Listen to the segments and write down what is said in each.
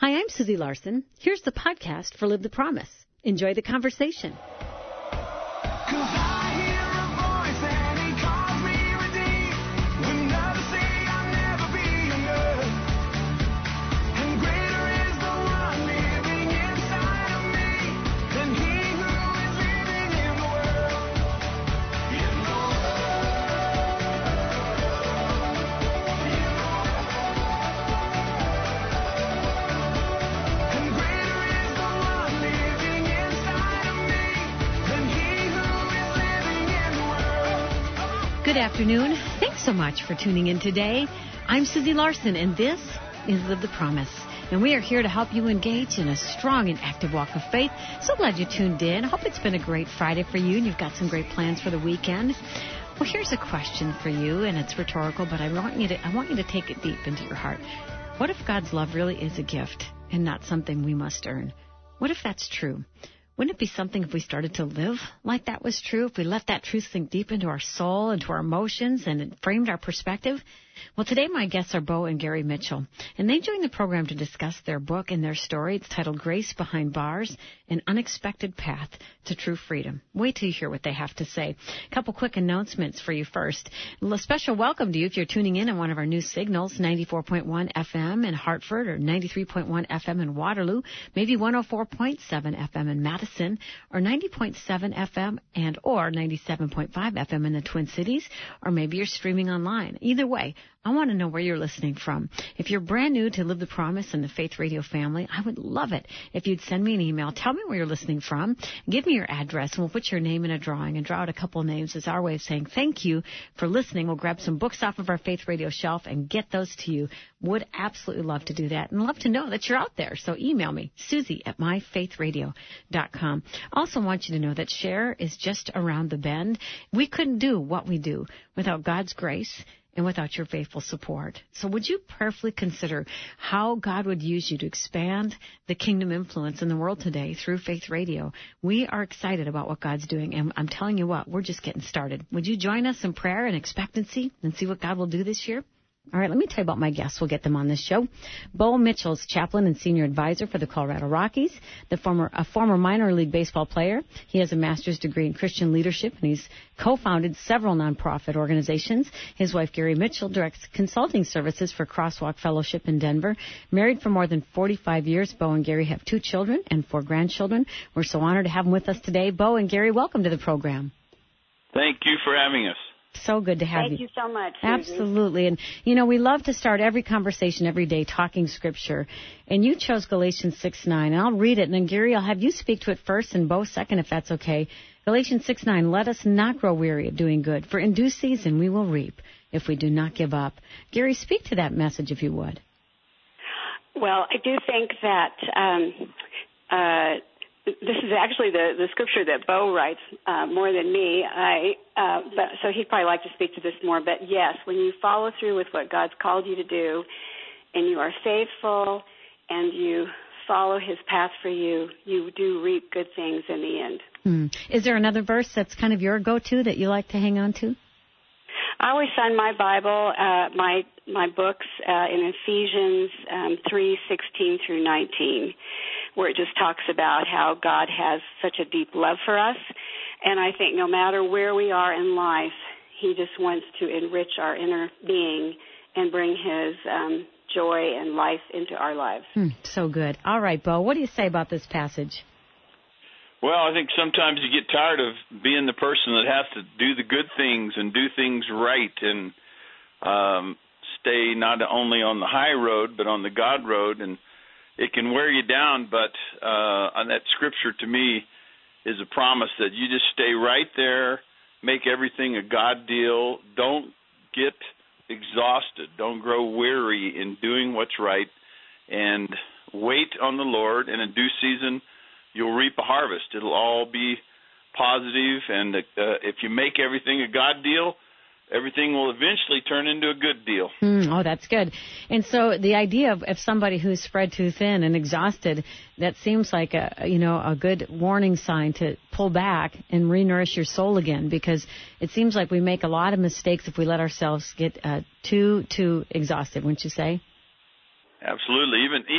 Hi, I'm Susie Larson. Here's the podcast for Live the Promise. Enjoy the conversation. Good afternoon. Thanks so much for tuning in today. I'm Susie Larson, and this is Live the Promise. And we are here to help you engage in a strong and active walk of faith. So glad you tuned in. I hope it's been a great Friday for you, and you've got some great plans for the weekend. Well, here's a question for you, and it's rhetorical, but I want you to take it deep into your heart. What if God's love really is a gift and not something we must earn? What if that's true? Wouldn't it be something if we started to live like that was true, if we let that truth sink deep into our soul, into our emotions, and it framed our perspective? Well, today my guests are Bo and Gary Mitchell, and they joined the program to discuss their book and their story. It's titled Grace Behind Bars, An Unexpected Path to True Freedom. Wait till you hear what they have to say. A couple quick announcements for you first. A special welcome to you if you're tuning in on one of our new signals, 94.1 FM in Hartford or 93.1 FM in Waterloo, maybe 104.7 FM in Madison, or 90.7 FM and or 97.5 FM in the Twin Cities, or maybe you're streaming online. Either way, I want to know where you're listening from. If you're brand new to Live the Promise and the Faith Radio family, I would love it if you'd send me an email. Tell me where you're listening from. Give me your address, and we'll put your name in a drawing and draw out a couple of names as our way of saying thank you for listening. We'll grab some books off of our Faith Radio shelf and get those to you. Would absolutely love to do that and love to know that you're out there. So email me, Susie@myfaithradio.com. Also want you to know that Share is just around the bend. We couldn't do what we do without God's grace and without your faithful support. So would you prayerfully consider how God would use you to expand the kingdom influence in the world today through Faith Radio? We are excited about what God's doing, and I'm telling you what, we're just getting started. Would you join us in prayer and expectancy and see what God will do this year? All right, let me tell you about my guests. We'll get them on this show. Bo Mitchell's chaplain and senior advisor for the Colorado Rockies, a former minor league baseball player. He has a master's degree in Christian leadership, and he's co-founded several nonprofit organizations. His wife, Gary Mitchell, directs consulting services for Crosswalk Fellowship in Denver. Married for more than 45 years, Bo and Gary have 2 children and 4 grandchildren. We're so honored to have them with us today. Bo and Gary, welcome to the program. Thank you for having us. So good to have you. Thank you so much, Susie. Absolutely. And, we love to start every conversation every day talking Scripture. And you chose Galatians 6:9. And I'll read it. And then, Gary, I'll have you speak to it first and Bo second, if that's okay. Galatians 6:9, let us not grow weary of doing good, for in due season we will reap if we do not give up. Gary, speak to that message, if you would. Well, I do think that this is actually the scripture that Bo writes more than me. So he'd probably like to speak to this more. But yes, when you follow through with what God's called you to do, and you are faithful, and you follow His path for you, you do reap good things in the end. Is there another verse that's kind of your go-to that you like to hang on to? I always find my Bible, my books in Ephesians 3:16 through 19, where it just talks about how God has such a deep love for us. And I think no matter where we are in life, He just wants to enrich our inner being and bring His joy and life into our lives. So good. All right, Bo, what do you say about this passage? Well, I think sometimes you get tired of being the person that has to do the good things and do things right and stay not only on the high road but on the God road, and it can wear you down. But on that scripture, to me, is a promise that you just stay right there, make everything a God deal, don't get exhausted, don't grow weary in doing what's right, and wait on the Lord, and in due season you'll reap a harvest. It'll all be positive, and if you make everything a God deal, everything will eventually turn into a good deal. Oh, that's good. And so the idea of somebody who's spread too thin and exhausted, that seems like a good warning sign to pull back and re-nourish your soul again, because it seems like we make a lot of mistakes if we let ourselves get too exhausted, wouldn't you say? Absolutely.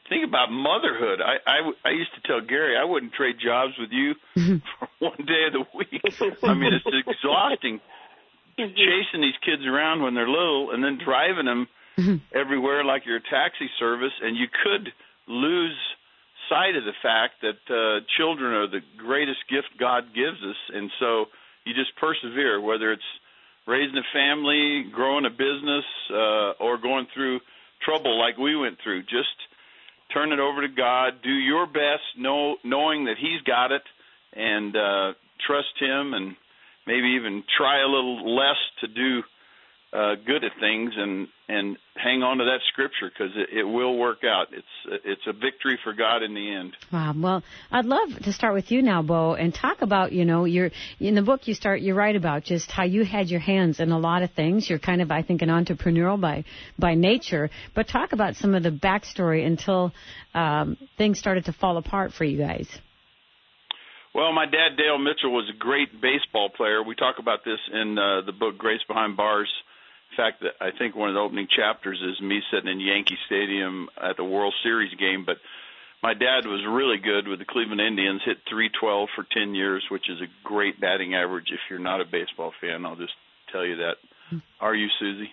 think about motherhood. I used to tell Gary I wouldn't trade jobs with you for one day of the week. I mean, it's exhausting chasing these kids around when they're little and then driving them everywhere like you're a taxi service, and you could lose sight of the fact that children are the greatest gift God gives us, and so you just persevere, whether it's raising a family, growing a business, or going through trouble like we went through. Just turn it over to God, do your best, knowing that He's got it, and trust Him, and maybe even try a little less to do good at things, and hang on to that scripture, because it will work out. It's a victory for God in the end. Wow. Well, I'd love to start with you now, Bo, and talk about, you're in the book you write about just how you had your hands in a lot of things. You're kind of, I think, an entrepreneurial by nature, but talk about some of the backstory until things started to fall apart for you guys. Well, my dad, Dale Mitchell, was a great baseball player. We talk about this in the book Grace Behind Bars. In fact, I think one of the opening chapters is me sitting in Yankee Stadium at the World Series game. But my dad was really good with the Cleveland Indians, hit .312 for 10 years, which is a great batting average. If you're not a baseball fan, I'll just tell you that. Are you, Susie?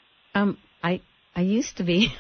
I used to be.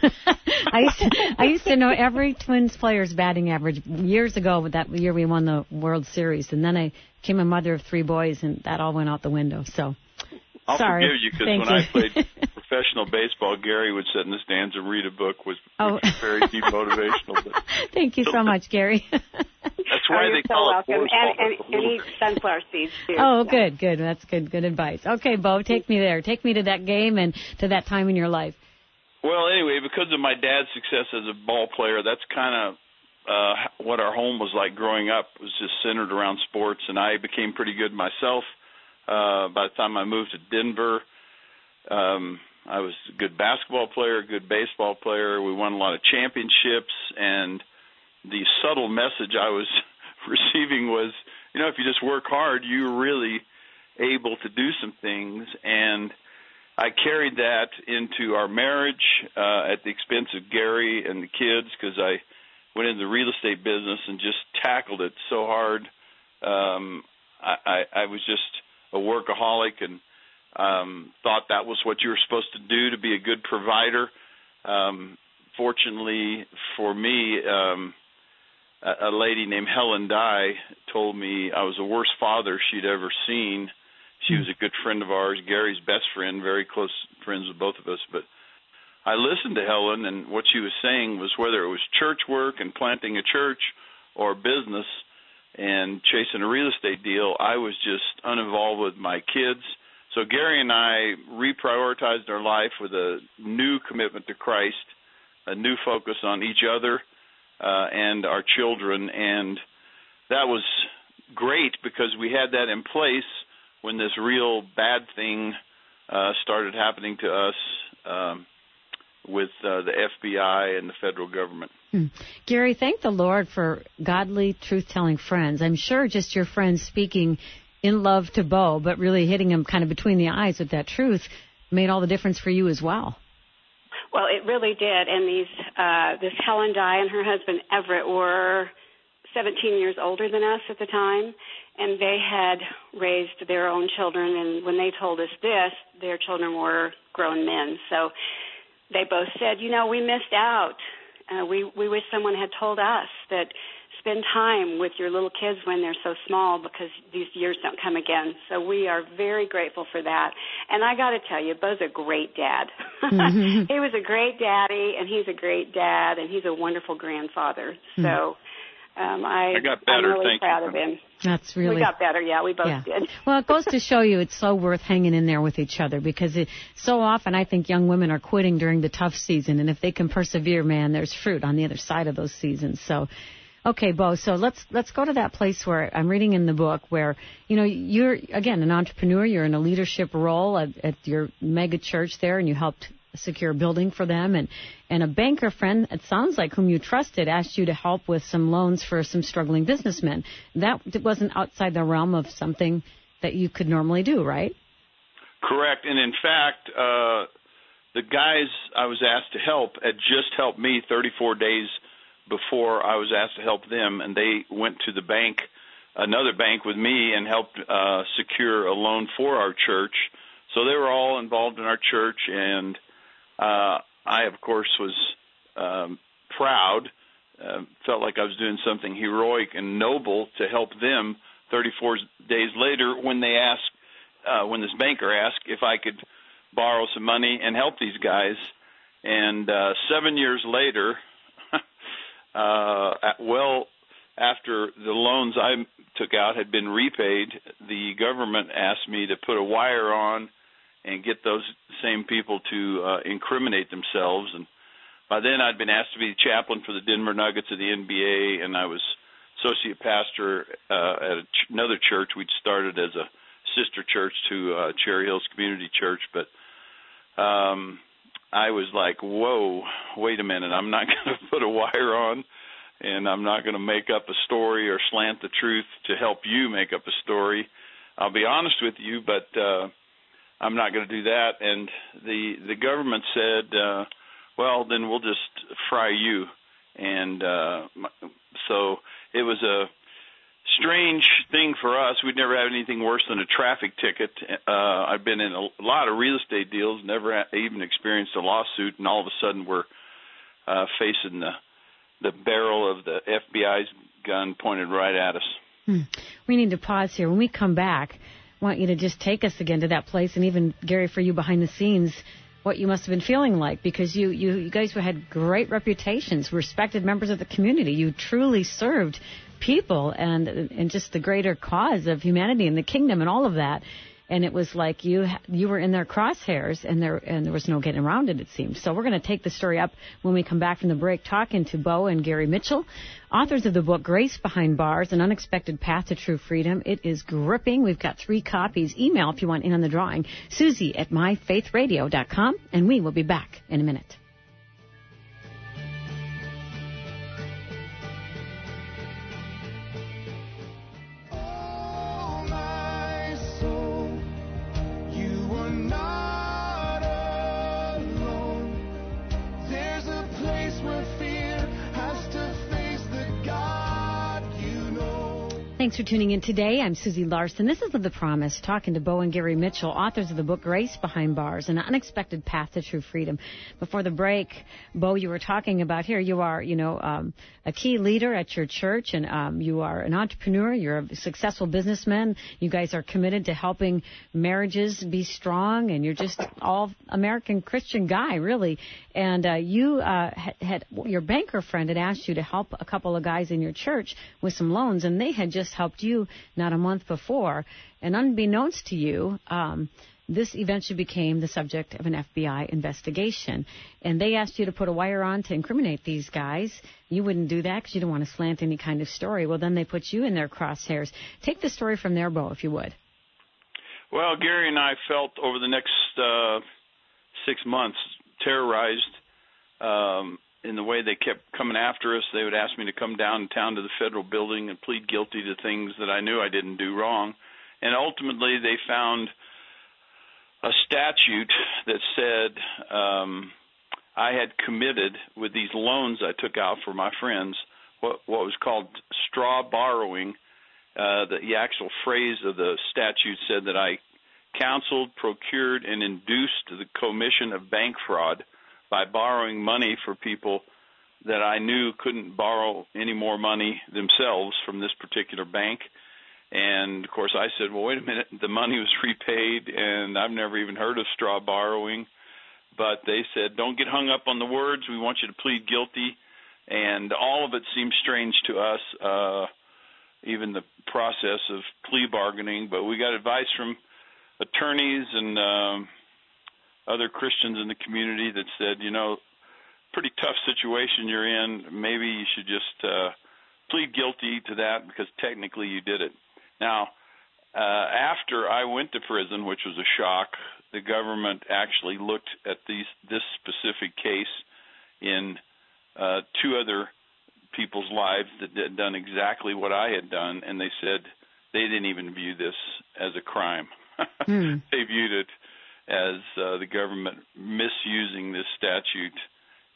I used to know every Twins player's batting average years ago. That year we won the World Series, and then I became a mother of 3 boys, and that all went out the window. So, I'll sorry. forgive you, because when I played professional baseball, Gary would sit in the stands and read a book, which was very demotivational. But thank you so much, Gary. That's why they call it welcome. And eat sunflower seeds, too. Oh, good. That's good advice. Okay, Bo, take me there. Take me to that game and to that time in your life. Well, anyway, because of my dad's success as a ball player, that's kind of what our home was like growing up. It was just centered around sports, and I became pretty good myself. By the time I moved to Denver, I was a good basketball player, a good baseball player. We won a lot of championships, and the subtle message I was receiving was, if you just work hard, you're really able to do some things. And I carried that into our marriage at the expense of Gary and the kids, because I went into the real estate business and just tackled it so hard. I was just a workaholic and thought that was what you were supposed to do to be a good provider. Fortunately for me, a lady named Helen Dye told me I was the worst father she'd ever seen. She was a good friend of ours, Gary's best friend, very close friends with both of us. But I listened to Helen, and what she was saying was whether it was church work and planting a church or business and chasing a real estate deal, I was just uninvolved with my kids. So Gary and I reprioritized our life with a new commitment to Christ, a new focus on each other and our children. And that was great because we had that in place when this real bad thing started happening to us with the FBI and the federal government. Gary, thank the Lord for godly, truth-telling friends. I'm sure just your friends speaking in love to Bo, but really hitting him kind of between the eyes with that truth made all the difference for you as well. Well, it really did. And this Helen Dye and her husband Everett were 17 years older than us at the time, and they had raised their own children. And when they told us this, their children were grown men. So they both said, we missed out. We wish someone had told us that spend time with your little kids when they're so small, because these years don't come again. So we are very grateful for that. And I got to tell you, Bo's a great dad. He was a great daddy, and he's a great dad, and he's a wonderful grandfather. So I got better. I'm really proud of him. That's really... We got better, yeah. We both did. Well, it goes to show you it's so worth hanging in there with each other, because so often I think young women are quitting during the tough season, and if they can persevere, man, there's fruit on the other side of those seasons. So, okay, Bo, so let's go to that place where I'm reading in the book where, you're, again, an entrepreneur. You're in a leadership role at your mega church there, and you helped secure a building for them, and a banker friend, it sounds like, whom you trusted, asked you to help with some loans for some struggling businessmen. That wasn't outside the realm of something that you could normally do, right? Correct. And in fact, the guys I was asked to help had just helped me 34 days before I was asked to help them, and they went to the bank, another bank with me, and helped secure a loan for our church. So they were all involved in our church, and I, of course, was proud, felt like I was doing something heroic and noble to help them 34 days later when they asked, when this banker asked if I could borrow some money and help these guys. And 7 years later, well after the loans I took out had been repaid, the government asked me to put a wire on and get those same people to incriminate themselves. And by then I'd been asked to be the chaplain for the Denver Nuggets of the NBA, and I was associate pastor at another church we'd started as a sister church to Cherry Hills Community Church. But I was like, whoa, wait a minute, I'm not going to put a wire on, and I'm not going to make up a story or slant the truth to help you make up a story. I'll be honest with you, but I'm not going to do that. And the government said, well, then we'll just fry you. And so it was a strange thing for us. We'd never had anything worse than a traffic ticket. I've been in a lot of real estate deals, never even experienced a lawsuit, and all of a sudden we're facing the barrel of the FBI's gun pointed right at us. We need to pause here. When we come back, I want you to just take us again to that place, and even, Gary, for you behind the scenes, what you must have been feeling like, because you guys had great reputations, respected members of the community. You truly served people and just the greater cause of humanity and the kingdom and all of that. And it was like you were in their crosshairs, and there was no getting around it, it seems. So we're going to take the story up when we come back from the break, talking to Bo and Gary Mitchell, authors of the book Grace Behind Bars, An Unexpected Path to True Freedom. It is gripping. We've got 3 copies. Email if you want in on the drawing, Susie@myfaithradio.com, and we will be back in a minute. Thanks for tuning in today. I'm Susie Larson. This is The Promise, talking to Bo and Gary Mitchell, authors of the book Grace Behind Bars, An Unexpected Path to True Freedom. Before the break, Bo, you were talking about here, you are, a key leader at your church, and you are an entrepreneur. You're a successful businessman. You guys are committed to helping marriages be strong, and you're just all American Christian guy, really. And you had your banker friend had asked you to help a couple of guys in your church with some loans, and they had just helped you not a month before. And unbeknownst to you, this eventually became the subject of an FBI investigation. And they asked you to put a wire on to incriminate these guys. You wouldn't do that because you don't want to slant any kind of story. Well, then they put you in their crosshairs. Take the story from there, Bo, if you would. Well, Gary and I felt over the next 6 months terrorized in the way they kept coming after us. They would ask me to come downtown to the federal building and plead guilty to things that I knew I didn't do wrong. And ultimately they found a statute that said I had committed with these loans I took out for my friends what was called straw borrowing. The actual phrase of the statute said that I counseled, procured, and induced the commission of bank fraud by borrowing money for people that I knew couldn't borrow any more money themselves from this particular bank. And, of course, I said, well, wait a minute, the money was repaid, and I've never even heard of straw borrowing. But they said, don't get hung up on the words. We want you to plead guilty. And all of it seemed strange to us, even the process of plea bargaining. But we got advice from attorneys and other Christians in the community that said, pretty tough situation you're in. Maybe you should just plead guilty to that because technically you did it. Now, after I went to prison, which was a shock, the government actually looked at this specific case in 2 other people's lives that had done exactly what I had done, and they said they didn't even view this as a crime. They viewed it as the government misusing this statute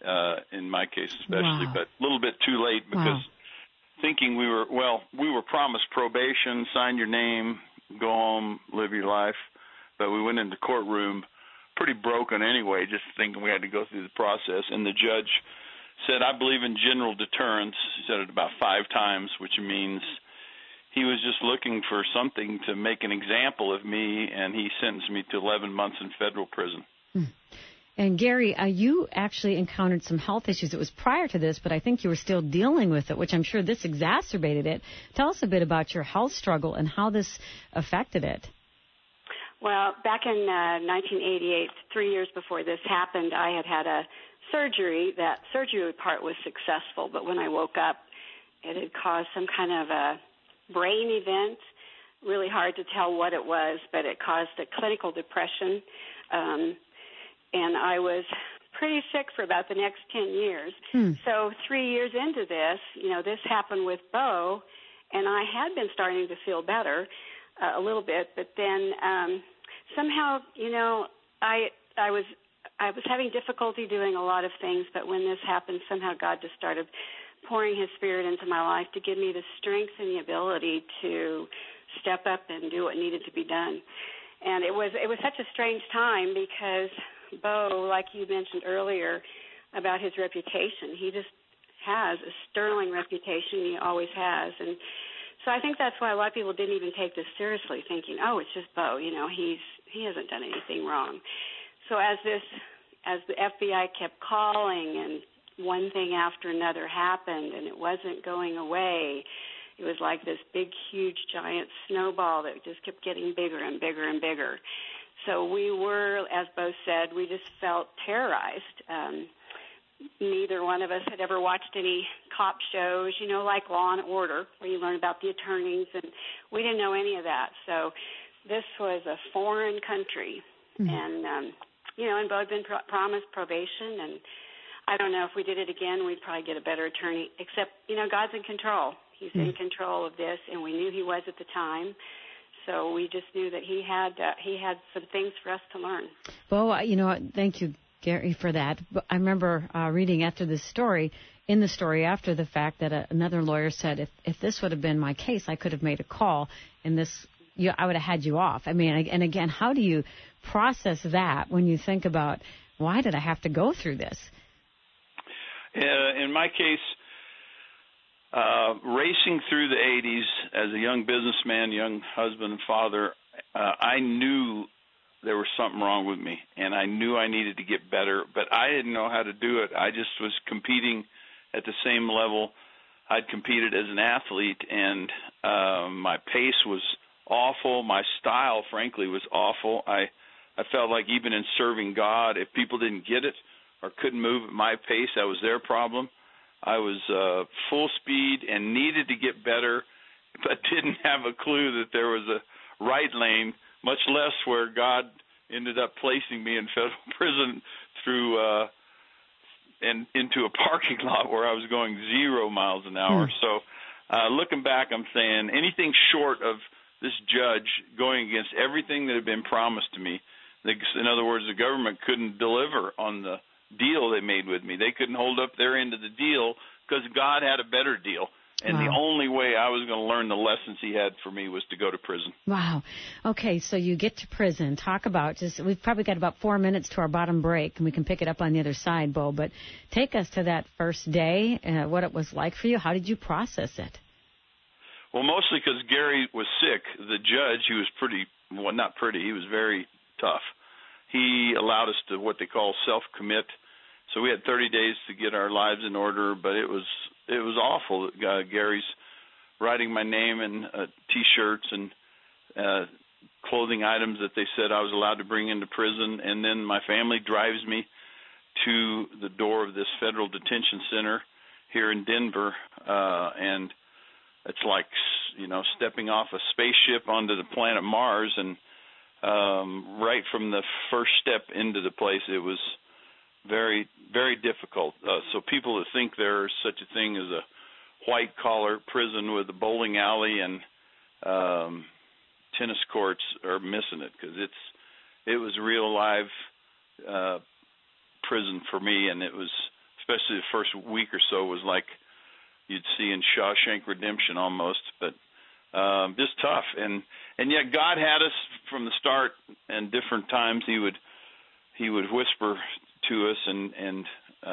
in my case especially, Wow. but a little bit too late because thinking we were promised probation, sign your name, go home, live your life, but we went into the courtroom pretty broken anyway, just thinking we had to go through the process, and the judge said, I believe in general deterrence. He said it about 5 times, which means he was just looking for something to make an example of me, and he sentenced me to 11 months in federal prison. And Gary, you actually encountered some health issues. It was prior to this, but I think you were still dealing with it, which I'm sure this exacerbated it. Tell us a bit about your health struggle and how this affected it. Well, back in 1988, 3 years before this happened, I had a surgery. That surgery part was successful, but when I woke up, it had caused some kind of a brain event. Really hard to tell what it was, but it caused a clinical depression. And I was pretty sick for about the next 10 years. So 3 years into this, this happened with Bo, and I had been starting to feel better a little bit, but then somehow, I was having difficulty doing a lot of things, but when this happened, somehow God just started pouring His Spirit into my life to give me the strength and the ability to step up and do what needed to be done. And it was such a strange time because Bo, like you mentioned earlier about his reputation, he just has a sterling reputation. He always has. And so I think that's why a lot of people didn't even take this seriously, thinking, oh, it's just Bo, he hasn't done anything wrong. So as the FBI kept calling and one thing after another happened and it wasn't going away, it was like this big, huge, giant snowball that just kept getting bigger and bigger and bigger. So we were, as Bo said, we just felt terrorized. Neither one of us had ever watched any cop shows, like Law and Order, where you learn about the attorneys, and we didn't know any of that. So this was a foreign country, and, and Bo had been promised probation, and I don't know if we did it again, we'd probably get a better attorney, except, God's in control. He's in control of this, and we knew He was at the time. So we just knew that he had some things for us to learn. Bo, thank you, Gary, for that. But I remember reading after this story, in the story after the fact, that another lawyer said, if this would have been my case, I could have made a call, and I would have had you off. I mean, and again, how do you process that when you think about, why did I have to go through this? In my case, racing through the 80s as a young businessman, young husband and father, I knew there was something wrong with me, and I knew I needed to get better, but I didn't know how to do it. I just was competing at the same level I'd competed as an athlete, and my pace was awful. My style, frankly, was awful. I felt like even in serving God, if people didn't get it or couldn't move at my pace, that was their problem. I was full speed and needed to get better, but didn't have a clue that there was a right lane, much less where God ended up placing me in federal prison through and into a parking lot where I was going 0 miles an hour. So looking back, I'm saying anything short of this judge going against everything that had been promised to me. In other words, the government couldn't deliver on the deal they made with me. They couldn't hold up their end of the deal because God had a better deal. And the only way I was going to learn the lessons He had for me was to go to prison. Wow. Okay, so you get to prison. Talk about we've probably got about 4 minutes to our bottom break, and we can pick it up on the other side, Bo. But take us to that first day, what it was like for you. How did you process it? Well, mostly because Gary was sick. The judge, he was not pretty, he was very tough. He allowed us to what they call self-commit. So we had 30 days to get our lives in order, but it was awful. Gary's writing my name in T-shirts and clothing items that they said I was allowed to bring into prison, and then my family drives me to the door of this federal detention center here in Denver, and it's like, stepping off a spaceship onto the planet Mars, and right from the first step into the place, it was very, very difficult. So people that think there's such a thing as a white-collar prison with a bowling alley and tennis courts are missing it, because it was real live prison for me, and it was especially the first week or so was like you'd see in Shawshank Redemption almost, but just tough. And yet God had us from the start, and different times he would whisper to us and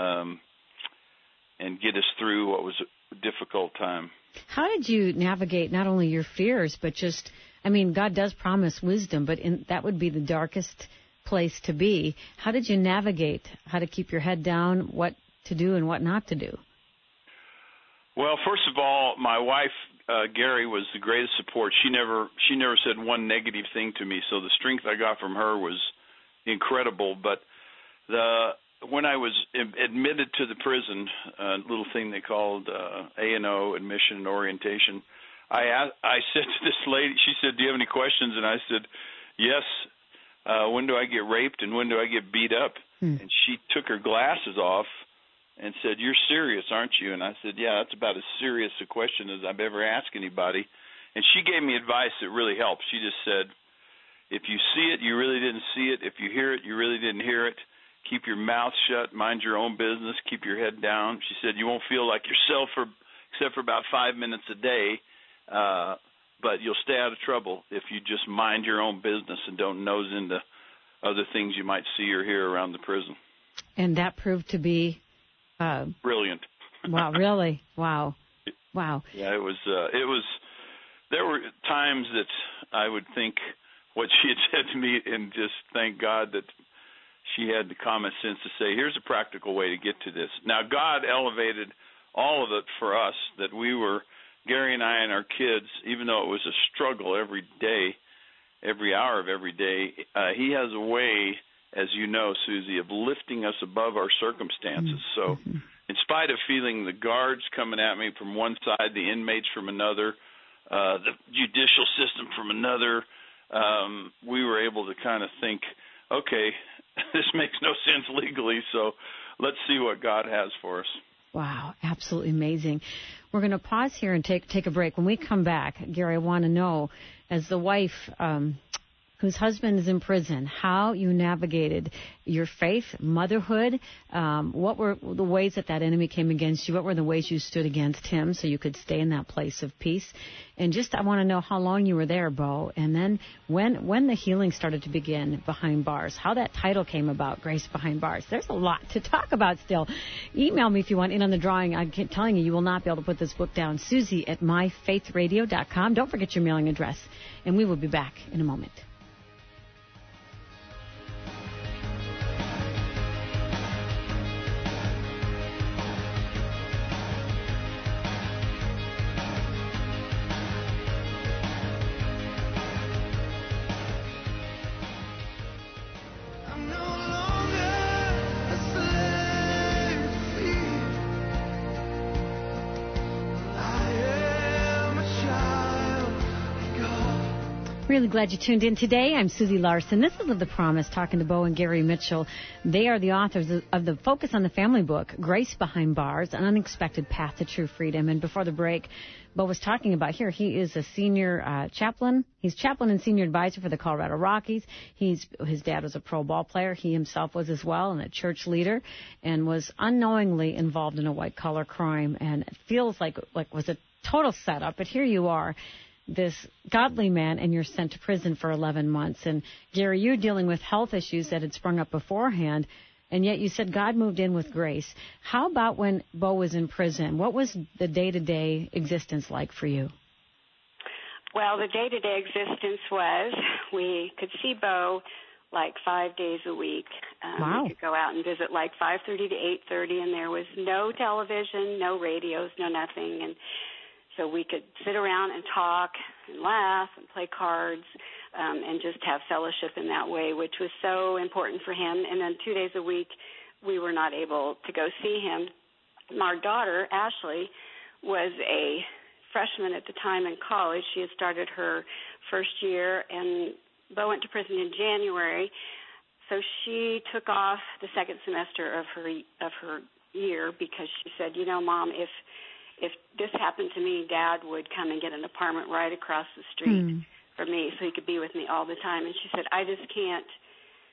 get us through what was a difficult time. How did you navigate not only your fears, but just, I mean, God does promise wisdom, but that would be the darkest place to be. How did you navigate how to keep your head down, what to do and what not to do? Well, first of all, my wife, Gary, was the greatest support. She never said one negative thing to me, so the strength I got from her was incredible. But when I was admitted to the prison, a little thing they called A&O, admission and orientation, I said to this lady, she said, "Do you have any questions?" And I said, "Yes. When do I get raped and when do I get beat up?" And she took her glasses off and said, "You're serious, aren't you?" And I said, "Yeah, that's about as serious a question as I've ever asked anybody." And she gave me advice that really helped. She just said, "If you see it, you really didn't see it. If you hear it, you really didn't hear it. Keep your mouth shut, mind your own business, keep your head down." She said, "You won't feel like yourself except for about 5 minutes a day, but you'll stay out of trouble if you just mind your own business and don't nose into other things you might see or hear around the prison." And that proved to be brilliant. Wow, really? Wow. Yeah, it was. There were times that I would think what she had said to me, and just thank God that she had the common sense to say, "Here's a practical way to get to this." Now, God elevated all of it for us, that we were, Gary and I and our kids, even though it was a struggle every day, every hour of every day, he has a way, as you know, Susie, of lifting us above our circumstances. So in spite of feeling the guards coming at me from one side, the inmates from another, the judicial system from another, we were able to kind of think, okay, this makes no sense legally, so let's see what God has for us. Wow, absolutely amazing. We're going to pause here and take a break. When we come back, Gary, I want to know, as the wife whose husband is in prison, how you navigated your faith, motherhood, what were the ways that enemy came against you, what were the ways you stood against him so you could stay in that place of peace. And just, I want to know how long you were there, Bo, and then when the healing started to begin behind bars, how that title came about, Grace Behind Bars. There's a lot to talk about still. Email me if you want in on the drawing. I'm telling you, you will not be able to put this book down. Susie at myfaithradio.com. Don't forget your mailing address, and we will be back in a moment. Really glad you tuned in today. I'm Susie Larson. This is Live the Promise, talking to Bo and Gary Mitchell. They are the authors of the Focus on the Family book, Grace Behind Bars, An Unexpected Path to True Freedom. And before the break, Bo was talking about here, he is a senior chaplain. He's chaplain and senior advisor for the Colorado Rockies. His dad was a pro ball player. He himself was as well, and a church leader, and was unknowingly involved in a white-collar crime. And it feels like was a total setup, but here you are, this godly man, and you're sent to prison for 11 months. And Gary, you're dealing with health issues that had sprung up beforehand, and yet you said God moved in with grace. How about when Bo was in prison? What was the day-to-day existence like for you? Well, the day-to-day existence was we could see Bo like 5 days a week. Wow. We could go out and visit like 5:30 to 8:30, and there was no television, no radios, no nothing. And so we could sit around and talk and laugh and play cards and just have fellowship in that way, which was so important for him. And then 2 days a week, we were not able to go see him. Our daughter, Ashley, was a freshman at the time in college. She had started her first year, and Bo went to prison in January. So she took off the second semester of her year because she said, you know, Mom, if this happened to me, Dad would come and get an apartment right across the street for me so he could be with me all the time. And she said, I just can't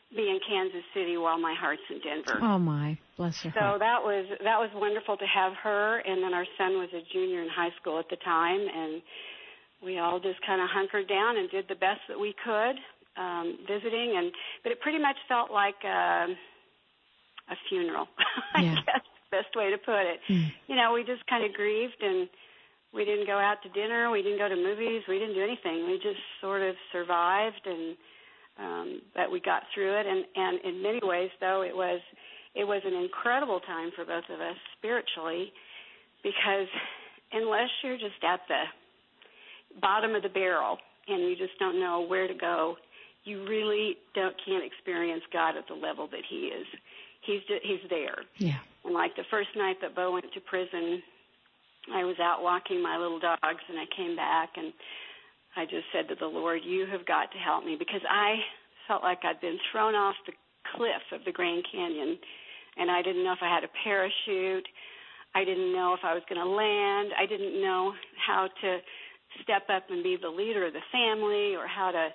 be in Kansas City while my heart's in Denver. Oh, my. Bless her So heart. that was wonderful to have her, and then our son was a junior in high school at the time, and we all just kind of hunkered down and did the best that we could, visiting, but it pretty much felt like a funeral, I guess, best way to put it. You know, we just kind of grieved, and we didn't go out to dinner, we didn't go to movies, we didn't do anything. We just sort of survived, and but we got through it, and in many ways, though, it was an incredible time for both of us spiritually, because unless you're just at the bottom of the barrel and you just don't know where to go, you really can't experience God at the level that He is. He's there. Yeah. And like the first night that Bo went to prison, I was out walking my little dogs, and I came back, and I just said to the Lord, you have got to help me, because I felt like I'd been thrown off the cliff of the Grand Canyon, and I didn't know if I had a parachute. I didn't know if I was going to land. I didn't know how to step up and be the leader of the family, or how to,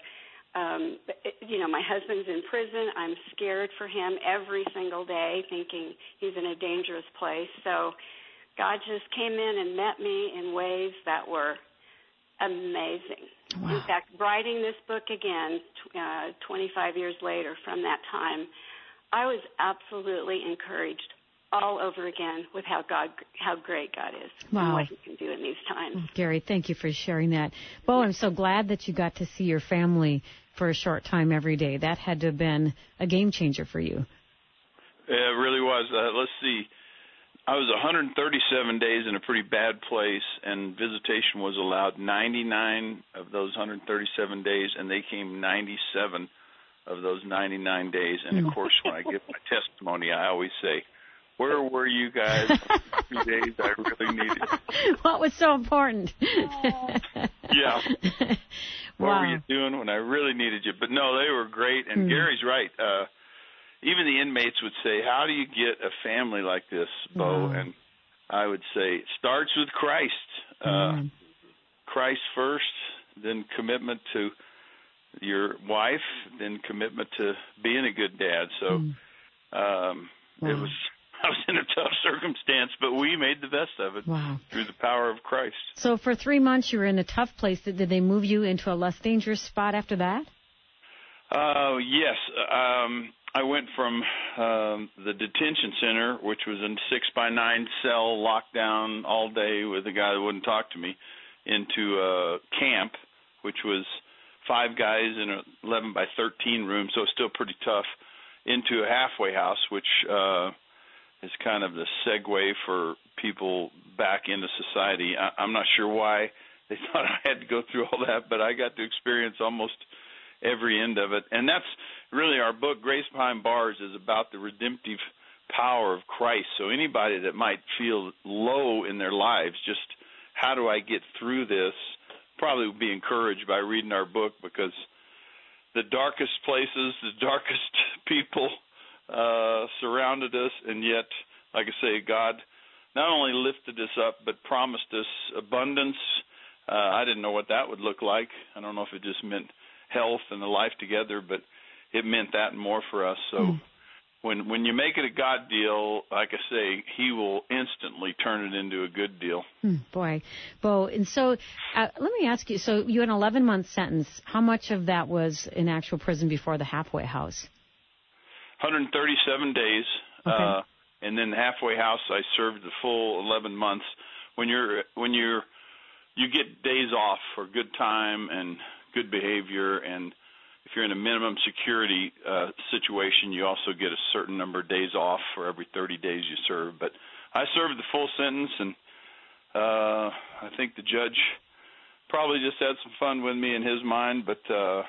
my husband's in prison. I'm scared for him every single day, thinking he's in a dangerous place. So God just came in and met me in ways that were amazing. Wow. In fact, writing this book again, 25 years later from that time, I was absolutely encouraged all over again with how great God is. Wow. And what He can do in these times. Oh, Gary, thank you for sharing that. Bo, I'm so glad that you got to see your family for a short time every day. That had to have been a game changer for you. Yeah, it really was. Let's see. I was 137 days in a pretty bad place, and visitation was allowed 99 of those 137 days, and they came 97 of those 99 days. And, of course, when I give my testimony, I always say, where were you guys for 2 days I really needed you? What was so important? Yeah. What were you doing when I really needed you? But, no, they were great, and Gary's right. Even the inmates would say, how do you get a family like this, Bo? And I would say, it starts with Christ. Christ first, then commitment to your wife, then commitment to being a good dad. So I was in a tough circumstance, but we made the best of it through the power of Christ. So for 3 months you were in a tough place. Did they move you into a less dangerous spot after that? Yes. I went from the detention center, which was a 6x9 cell, locked down all day with a guy that wouldn't talk to me, into a camp, which was 5 guys in an 11x13 room, so still pretty tough, into a halfway house, which is kind of the segue for people back into society. I'm not sure why they thought I had to go through all that, but I got to experience almost every end of it. And that's really our book, Grace Behind Bars, is about the redemptive power of Christ. So anybody that might feel low in their lives, just how do I get through this, probably would be encouraged by reading our book, because the darkest places, the darkest people surrounded us, and yet, like I say, God not only lifted us up, but promised us abundance. I didn't know what that would look like. I don't know if it just meant health and a life together, but it meant that and more for us. So when you make it a God deal, like I say, He will instantly turn it into a good deal. Boy, Bo, and so let me ask you, so you had an 11-month sentence. How much of that was in actual prison before the halfway house? 137 days. Okay. And then the halfway house, I served the full 11 months. When you get days off for good time and good behavior, and if you're in a minimum security situation, you also get a certain number of days off for every 30 days you serve. But I served the full sentence, and I think the judge probably just had some fun with me in his mind, but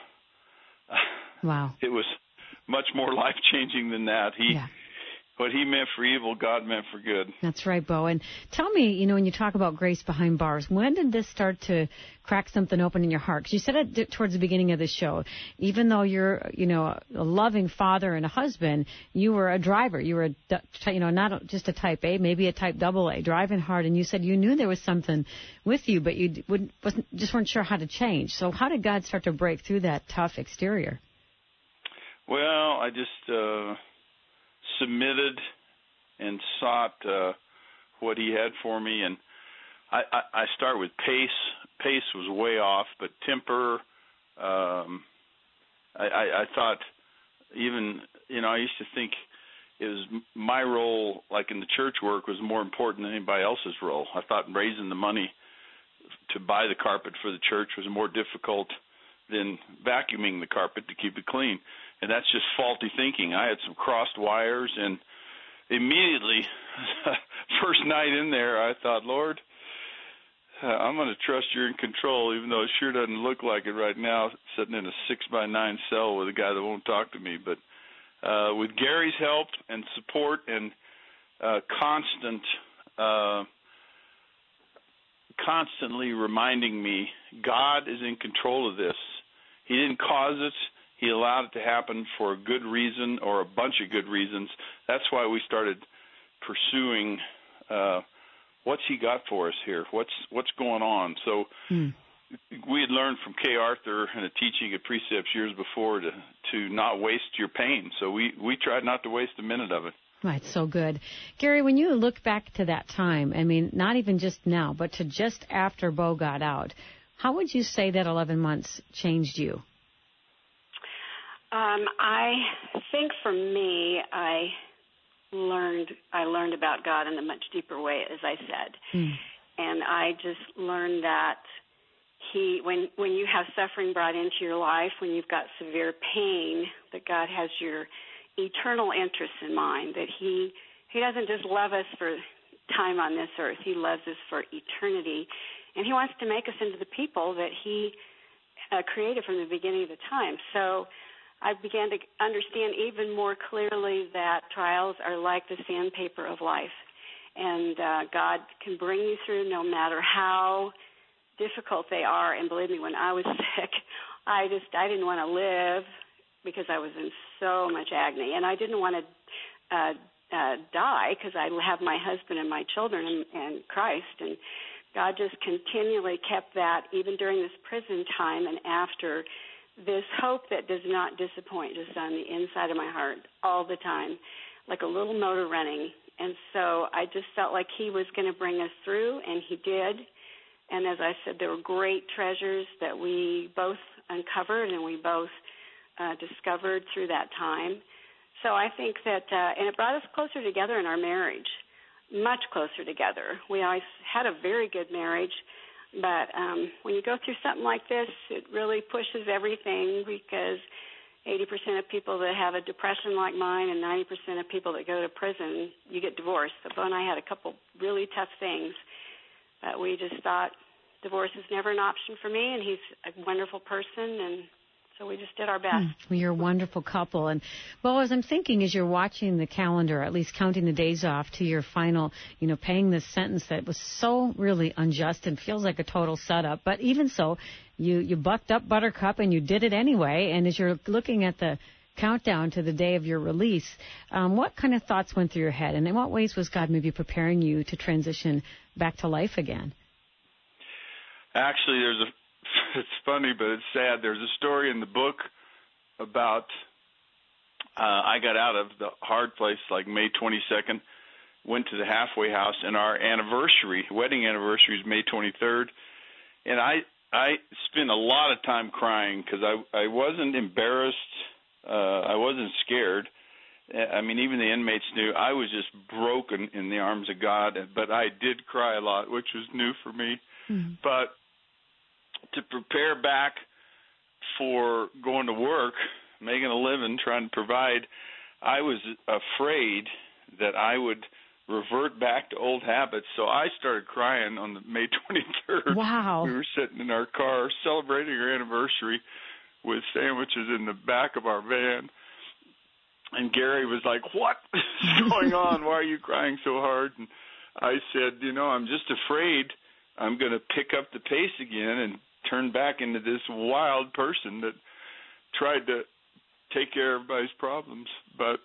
wow, it was much more life-changing than that. What He meant for evil, God meant for good. That's right, Bo. And tell me, when you talk about Grace Behind Bars, when did this start to crack something open in your heart? Because you said it towards the beginning of the show. Even though you're, a loving father and a husband, you were a driver. You were, not just a type A, maybe a type AA, driving hard. And you said you knew there was something with you, but you weren't sure how to change. So how did God start to break through that tough exterior? Well, I just submitted and sought what he had for me, and I start with pace. Pace was way off, but temper. I thought even, I used to think it was my role, like in the church work, was more important than anybody else's role. I thought raising the money to buy the carpet for the church was more difficult than vacuuming the carpet to keep it clean. And that's just faulty thinking. I had some crossed wires, and immediately, first night in there, I thought, Lord, I'm going to trust you're in control, even though it sure doesn't look like it right now, sitting in a 6x9 cell with a guy that won't talk to me. But with Gary's help and support and constantly reminding me, God is in control of this. He didn't cause it. He allowed it to happen for a good reason or a bunch of good reasons. That's why we started pursuing what's he got for us here? What's going on? So we had learned from Kay Arthur in a teaching at Precepts years before to not waste your pain. So we tried not to waste a minute of it. Right, so good. Gary, when you look back to that time, I mean, not even just now, but to just after Bo got out, how would you say that 11 months changed you? I think for me, I learned about God in a much deeper way, as I said. And I just learned that when you have suffering brought into your life, when you've got severe pain, that God has your eternal interests in mind, that He doesn't just love us for time on this earth. He loves us for eternity. And He wants to make us into the people that He created from the beginning of the time. So I began to understand even more clearly that trials are like the sandpaper of life. And God can bring you through no matter how difficult they are. And believe me, when I was sick, I didn't want to live because I was in so much agony. And I didn't want to die because I have my husband and my children and Christ. And God just continually kept that even during this prison time and after, this hope that does not disappoint, just on the inside of my heart all the time, like a little motor running. And so I just felt like He was going to bring us through, and He did. And as I said, there were great treasures that we both uncovered and we both discovered through that time. So I think that, and it brought us closer together in our marriage, much closer together. We always had a very good marriage. But when you go through something like this, it really pushes everything, because 80% of people that have a depression like mine and 90% of people that go to prison, you get divorced. So Bo and I had a couple really tough things, but we just thought divorce is never an option for me, and he's a wonderful person, and so we just did our best. Well, you're a wonderful couple. And, Bo, as I'm thinking, as you're watching the calendar, at least counting the days off to your final, paying this sentence that was so really unjust and feels like a total setup. But even so, you bucked up, Buttercup, and you did it anyway. And as you're looking at the countdown to the day of your release, what kind of thoughts went through your head? And in what ways was God maybe preparing you to transition back to life again? Actually, it's funny, but it's sad. There's a story in the book about I got out of the hard place like May 22nd, went to the halfway house, and our wedding anniversary is May 23rd. And I spent a lot of time crying because I wasn't embarrassed. I wasn't scared. I mean, even the inmates knew I was just broken in the arms of God. But I did cry a lot, which was new for me. Mm-hmm. But to prepare back for going to work, making a living, trying to provide, I was afraid that I would revert back to old habits. So I started crying on the May 23rd. Wow. We were sitting in our car celebrating our anniversary with sandwiches in the back of our van. And Gary was like, "What is going on? Why are you crying so hard?" And I said, I'm just afraid I'm going to pick up the pace again and turn back into this wild person that tried to take care of everybody's problems. But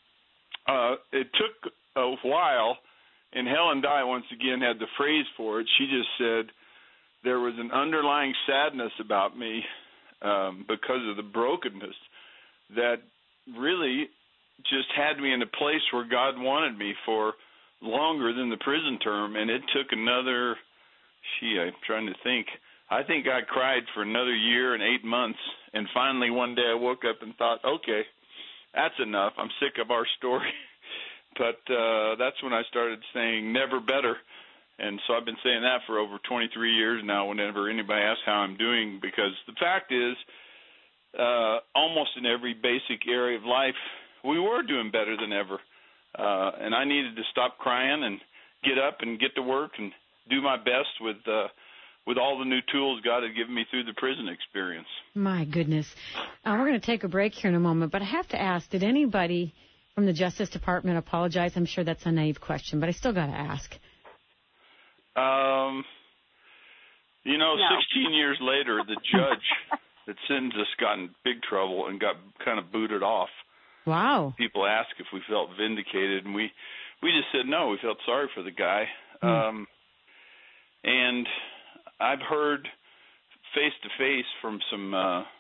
it took a while, and Helen Dye once again had the phrase for it. She just said there was an underlying sadness about me because of the brokenness that really just had me in a place where God wanted me for longer than the prison term, and it took another, I'm trying to think. I think I cried for another year and 8 months, and finally one day I woke up and thought, okay, that's enough. I'm sick of our story. But that's when I started saying never better. And so I've been saying that for over 23 years now whenever anybody asks how I'm doing, because the fact is almost in every basic area of life, we were doing better than ever. And I needed to stop crying and get up and get to work and do my best with all the new tools God had given me through the prison experience. My goodness. We're going to take a break here in a moment, but I have to ask, did anybody from the Justice Department apologize? I'm sure that's a naive question, but I still got to ask. No. 16 years later, the judge that sentenced us got in big trouble and got kind of booted off. Wow. People asked if we felt vindicated, and we just said no. We felt sorry for the guy. And I've heard face-to-face from some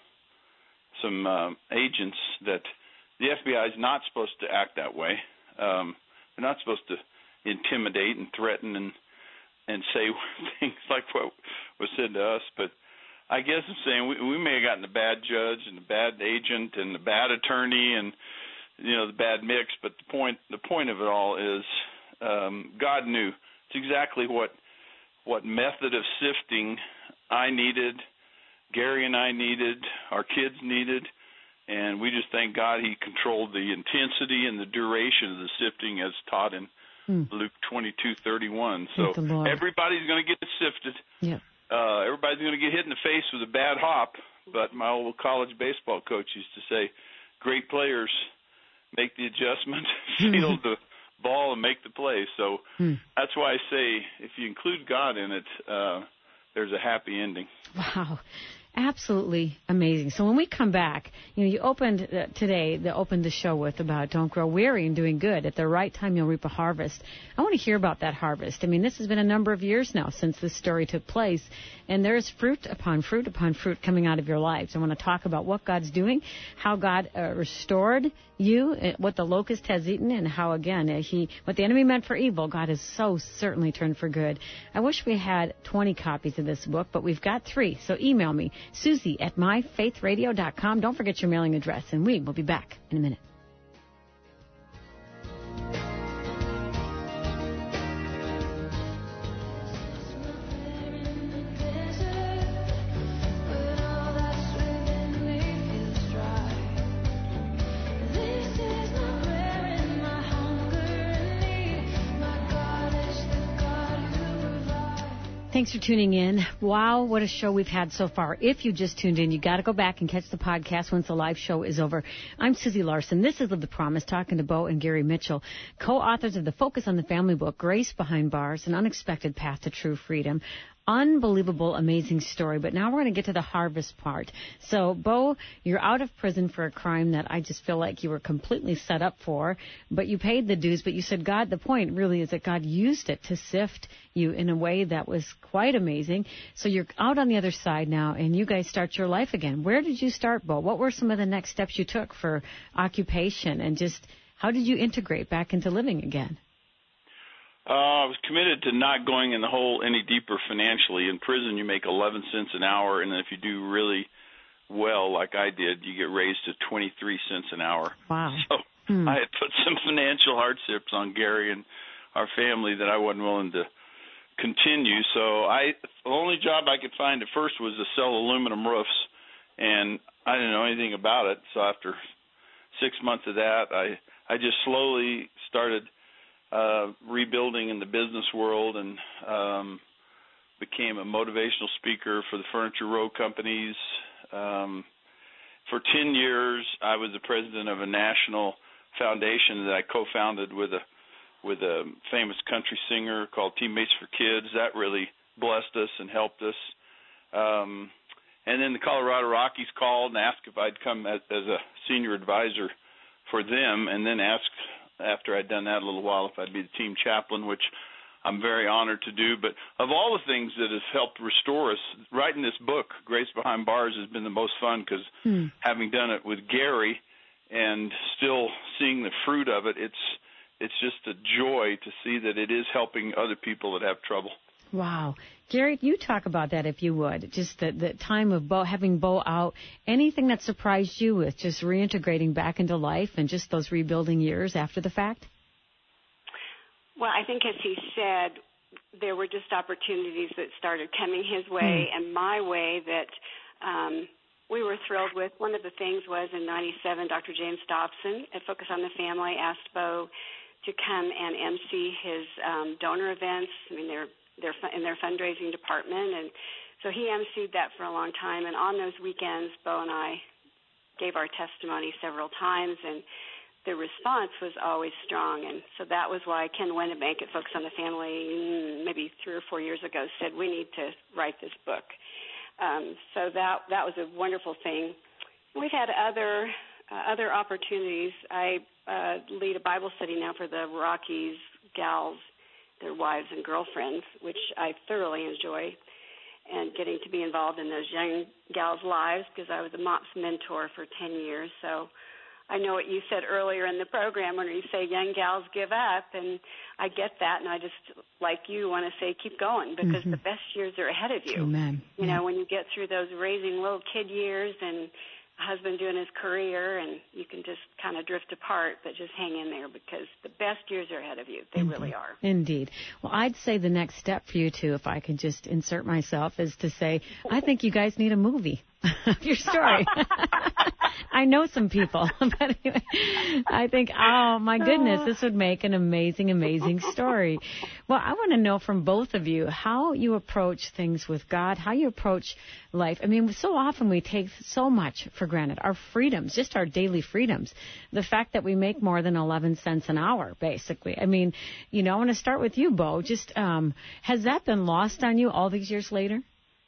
agents that the FBI is not supposed to act that way. They're not supposed to intimidate and threaten and say things like what was said to us. But I guess I'm saying we may have gotten a bad judge and a bad agent and a bad attorney and the bad mix. But the point of it all is God knew. It's exactly what method of sifting I needed, Gary and I needed, our kids needed, and we just thank God He controlled the intensity and the duration of the sifting as taught in Luke 22:31. So everybody's going to get sifted. Yep. Everybody's going to get hit in the face with a bad hop, but my old college baseball coach used to say, great players make the adjustment, field the ball, and make the play. So that's why I say if you include God in it, there's a happy ending. Wow. Absolutely amazing. So when we come back, you opened opened the show with about don't grow weary in doing good. At the right time, you'll reap a harvest. I want to hear about that harvest. I mean, this has been a number of years now since this story took place, and there's fruit upon fruit upon fruit coming out of your lives. I want to talk about what God's doing, how God restored you, what the locust has eaten, and how, again, what the enemy meant for evil, God has so certainly turned for good. I wish we had 20 copies of this book, but we've got 3. So email me, Susie@myfaithradio.com. Don't forget your mailing address, and we will be back in a minute. Thanks for tuning in. Wow, what a show we've had so far. If you just tuned in, you got to go back and catch the podcast once the live show is over. I'm Susie Larson. This is Live the Promise, talking to Bo and Gary Mitchell, co-authors of the Focus on the Family book, Grace Behind Bars, An Unexpected Path to True Freedom. Unbelievable, amazing story. But now we're going to get to the harvest part. So, Bo, you're out of prison for a crime that I just feel like you were completely set up for, but you paid the dues. But you said God, the point really is that God used it to sift you in a way that was quite amazing. So you're out on the other side now, and you guys start your life again. Where did you start, Bo? What were some of the next steps you took for occupation, and just how did you integrate back into living again? I was committed to not going in the hole any deeper financially. In prison, you make 11 cents an hour, and if you do really well, like I did, you get raised to 23 cents an hour. Wow. So I had put some financial hardships on Gary and our family that I wasn't willing to continue. So the only job I could find at first was to sell aluminum roofs, and I didn't know anything about it. So after 6 months of that, I just slowly started rebuilding in the business world, and became a motivational speaker for the Furniture Row companies. For 10 years, I was the president of a national foundation that I co-founded with a famous country singer called Teammates for Kids. That really blessed us and helped us. And then the Colorado Rockies called and asked if I'd come as a senior advisor for them, and then asked after I'd done that a little while if I'd be the team chaplain, which I'm very honored to do. But of all the things that have helped restore us, writing this book, Grace Behind Bars, has been the most fun, because having done it with Gary and still seeing the fruit of it, it's just a joy to see that it is helping other people that have trouble. Wow. Gary, you talk about that if you would. Just the time of having Bo out. Anything that surprised you with just reintegrating back into life and just those rebuilding years after the fact? Well, I think as he said, there were just opportunities that started coming his way and my way that we were thrilled with. One of the things was in 97, Dr. James Dobson at Focus on the Family asked Bo to come and MC his donor events. I mean, they're in their fundraising department, and so he emceed that for a long time. And on those weekends, Bo and I gave our testimony several times, and the response was always strong. And so that was why Ken Wendebank at Focus on the Family, maybe 3 or 4 years ago, said we need to write this book. So that was a wonderful thing. We've had other opportunities. I lead a Bible study now for the Rockies gals, their wives and girlfriends, which I thoroughly enjoy, and getting to be involved in those young gals' lives because I was a MOPS mentor for 10 years. So I know what you said earlier in the program when you say young gals give up, and I get that, and I just, like you, want to say keep going because the best years are ahead of you. Amen. You know, when you get through those raising little kid years and husband doing his career, and you can just kind of drift apart, but just hang in there because the best years are ahead of you. They really are. Indeed. Well, I'd say the next step for you two, if I could just insert myself, is to say, I think you guys need a movie of your story. I know some people, but anyway, I think, oh, my goodness, this would make an amazing, amazing story. Well, I want to know from both of you how you approach things with God, how you approach life. I mean, so often we take so much for granted, our freedoms, just our daily freedoms. The fact that we make more than 11 cents an hour, basically. I mean, you know, I want to start with you, Bo. Just, has that been lost on you all these years later?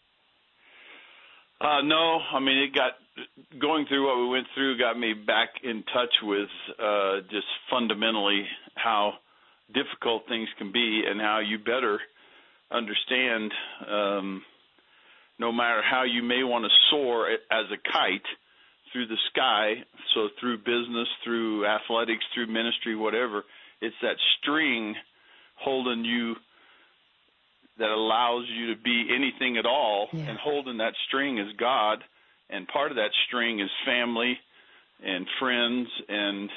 No, I mean, going through what we went through got me back in touch with just fundamentally how difficult things can be and how you better understand no matter how you may want to soar as a kite through the sky, so through business, through athletics, through ministry, whatever, it's that string holding you that allows you to be anything at all, and holding that string is God, and part of that string is family and friends, and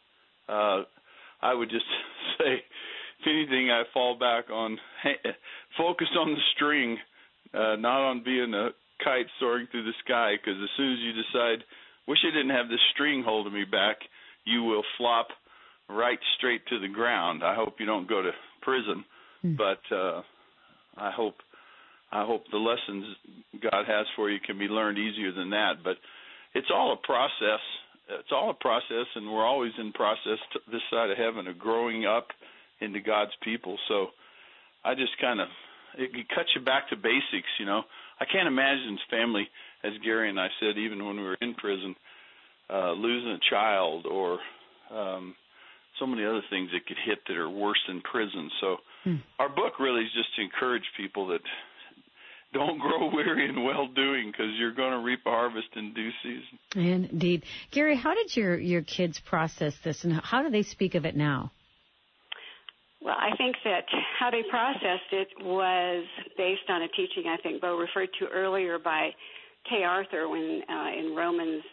I would just say, if anything, I fall back on focus on the string, not on being a kite soaring through the sky, because as soon as you decide, wish I didn't have this string holding me back, you will flop right straight to the ground. I hope you don't go to prison, but I hope the lessons God has for you can be learned easier than that. But it's all a process. It's all a process, and we're always in process this side of heaven of growing up into God's people. So I just it cuts you back to basics, you know. I can't imagine family, as Gary and I said, even when we were in prison, losing a child or so many other things that could hit that are worse than prison. So our book really is just to encourage people that don't grow weary in well-doing, because you're going to reap a harvest in due season. Indeed. Gary, how did your kids process this, and how do they speak of it now? Well, I think that how they processed it was based on a teaching I think Bo referred to earlier by Kay Arthur when in Romans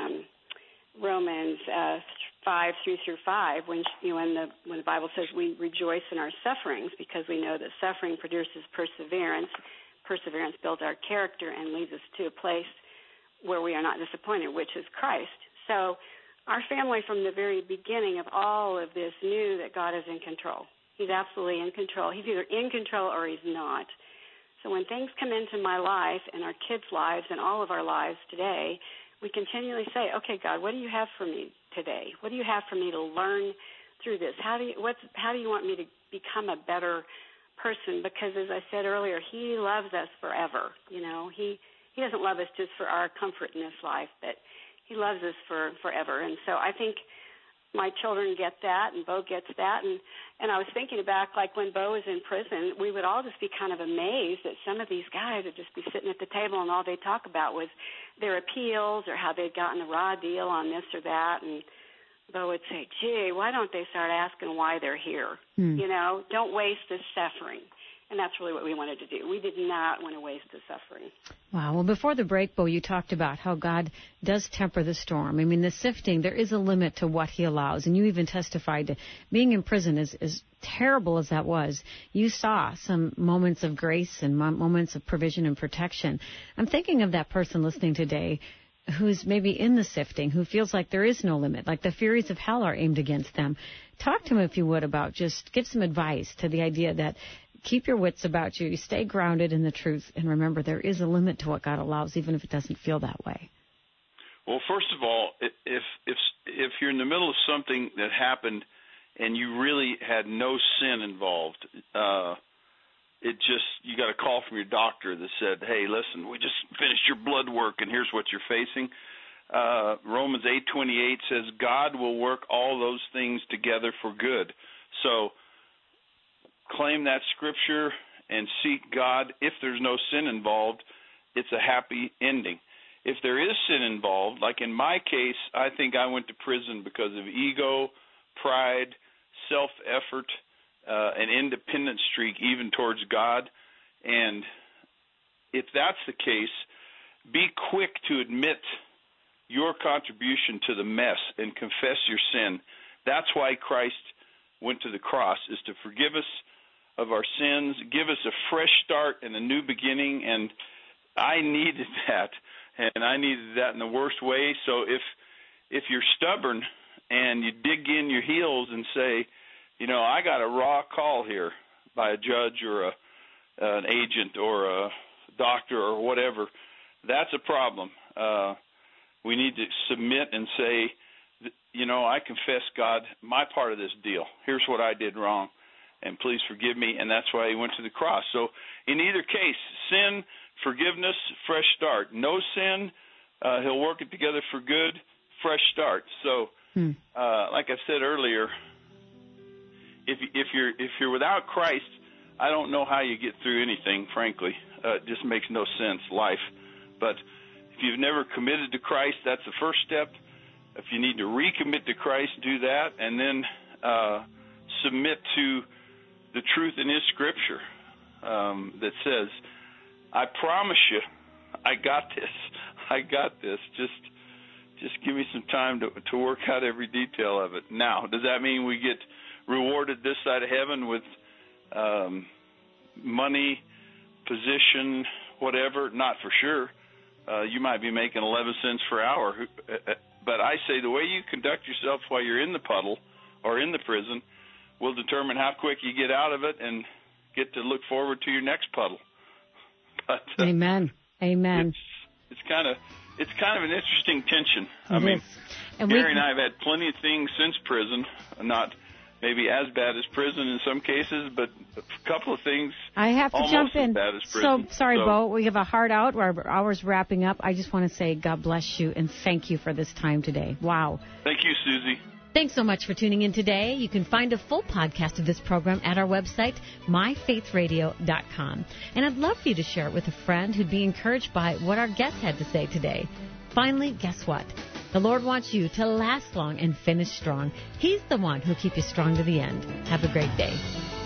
5:3-5, when the Bible says we rejoice in our sufferings because we know that suffering produces perseverance. Perseverance builds our character and leads us to a place where we are not disappointed, which is Christ. So our family from the very beginning of all of this knew that God is in control. He's absolutely in control. He's either in control or he's not. So when things come into my life and our kids' lives and all of our lives today, we continually say, okay, God, what do you have for me today? What do you have for me to learn through this? How do you want me to become a better person? Because as I said earlier, he loves us forever. You know, he doesn't love us just for our comfort in this life, but he loves us forever. And so I think my children get that, and Bo gets that. And I was thinking back, like when Bo was in prison, we would all just be kind of amazed that some of these guys would just be sitting at the table and all they talk about was their appeals or how they'd gotten a raw deal on this or that, and Bo would say, gee, why don't they start asking why they're here? You know, don't waste this suffering. And that's really what we wanted to do. We did not want to waste the suffering. Wow. Well, before the break, Bo, you talked about how God does temper the storm. I mean, the sifting, there is a limit to what he allows. And you even testified to being in prison, as terrible as that was, you saw some moments of grace and moments of provision and protection. I'm thinking of that person listening today who's maybe in the sifting, who feels like there is no limit, like the furies of hell are aimed against them. Talk to him, if you would, about just give some advice to the idea that keep your wits about you, stay grounded in the truth, and remember there is a limit to what God allows, even if it doesn't feel that way. Well, first of all, if you're in the middle of something that happened and you really had no sin involved, you got a call from your doctor that said, hey, listen, we just finished your blood work and here's what you're facing. Romans 8:28 says God will work all those things together for good. So claim that scripture and seek God. If there's no sin involved, it's a happy ending. If there is sin involved, like in my case, I think I went to prison because of ego, pride, self-effort, an independent streak even towards God. And if that's the case, be quick to admit your contribution to the mess and confess your sin. That's why Christ went to the cross, is to forgive us of our sins, give us a fresh start and a new beginning. And I needed that, and I needed that in the worst way. So if you're stubborn and you dig in your heels and say, you know, I got a raw call here by a judge or an agent or a doctor or whatever, that's a problem. We need to submit and say, you know, I confess, God, my part of this deal. Here's what I did wrong, and please forgive me. And that's why he went to the cross. So in either case, sin, forgiveness, fresh start. No sin, he'll work it together for good, fresh start. So like I said earlier, if you're without Christ, I don't know how you get through anything, frankly. It just makes no sense, life. But if you've never committed to Christ, that's the first step. If you need to recommit to Christ, do that, and then submit to the truth in his scripture that says, I promise you, I got this. I got this. Just give me some time to work out every detail of it. Now, does that mean we get rewarded this side of heaven with money, position, whatever? Not for sure. You might be making 11 cents per hour. But I say the way you conduct yourself while you're in the puddle or in the prison will determine how quick you get out of it and get to look forward to your next puddle. But, Amen. Amen. It's kind of an interesting tension. I mean, Gary and I have had plenty of things since prison, not maybe as bad as prison in some cases, but a couple of things I have to jump in. As bad as prison. So, sorry, Bo, we have a hard out. Our hour's wrapping up. I just want to say God bless you and thank you for this time today. Wow. Thank you, Susie. Thanks so much for tuning in today. You can find a full podcast of this program at our website, myfaithradio.com. And I'd love for you to share it with a friend who'd be encouraged by what our guests had to say today. Finally, guess what? The Lord wants you to last long and finish strong. He's the one who'll keep you strong to the end. Have a great day.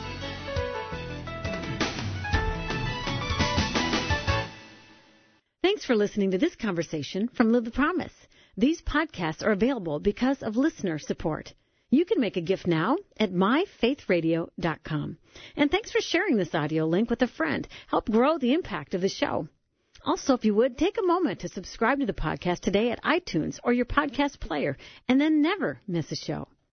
Thanks for listening to this conversation from Live the Promise. These podcasts are available because of listener support. You can make a gift now at myfaithradio.com. And thanks for sharing this audio link with a friend. Help grow the impact of the show. Also, if you would, take a moment to subscribe to the podcast today at iTunes or your podcast player, and then never miss a show.